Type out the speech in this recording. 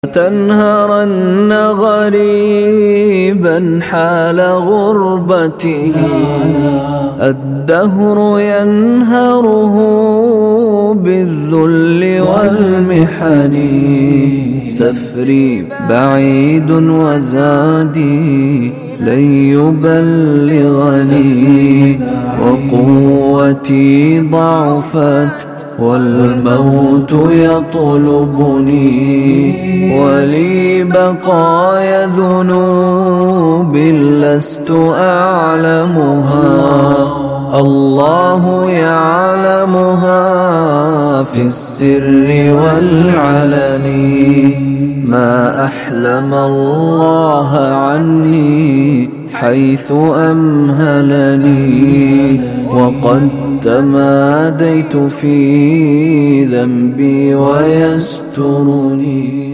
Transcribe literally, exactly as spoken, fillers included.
تنهرن غريبا حال غربته، الدهر ينهره بالذل والمحن. سفري بعيد وزادي لن يبلغني، وقوتي ضعفت والموت يطلبني، ولي بقايا ذنوب لست أعلمها، الله يعلمها في السر والعلن. ما أحلم الله عني حيث أمهلني، وقد تماديت في ذنبي ويسترني.